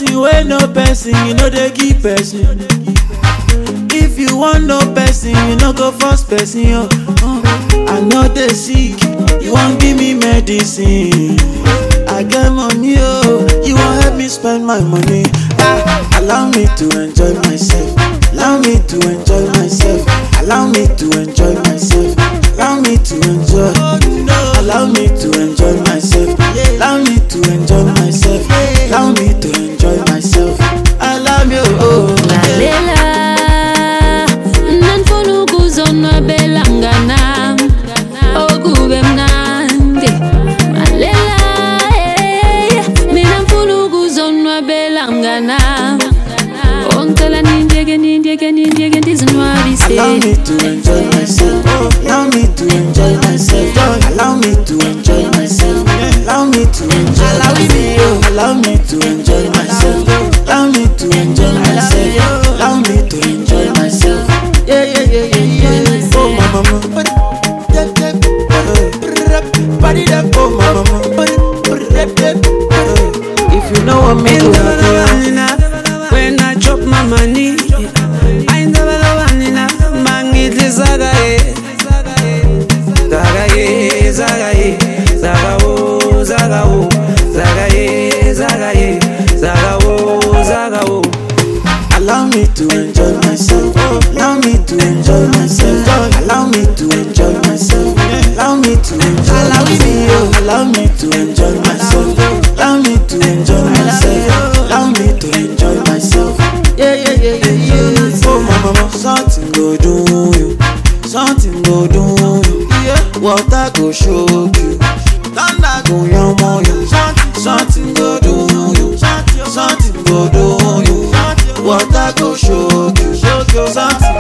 person wey no person, you know they give person. If you want no person, you no go force person. I know they sick, you won't give me medicine. I get money, you won't help me spend my money. Allow me to enjoy myself. Allow me to enjoy myself. Allow me to enjoy myself. Allow me to enjoy. Allow me to enjoy myself. Allow me to enjoy myself. Allow me to enjoy myself. Allow me, Malela, nanfunu kuzonwa belangana, okube mnandi. Malela, mina mfunu kuzonwa belangana. Ongtala ninjege ndizinwa bise. allow me to enjoy myself. Allow me to enjoy myself. Allow me to enjoy myself. Allow me to enjoy myself. Allow me to enjoy myself. Allow me to enjoy myself. Allow me to enjoy myself. Yeah. Oh my mama. Oh my mama. If you know what me do, when I drop my money, I never know enough. Mangitli zagaye, zagaye, zagaye, zagao, zagao, zagaye, zagaye, zagao, zagao. allow me to enjoy myself. Allow me to enjoy myself. Allow me to enjoy myself. Allow me to enjoy myself. Allow me to enjoy myself. Allow me to enjoy myself. Allow me to enjoy myself. Yeah. Oh my mama, something go do you. Something go do you. Water go shock you. Thunder go yamo you. Something go do you. Something go do you. Water go shock you. Something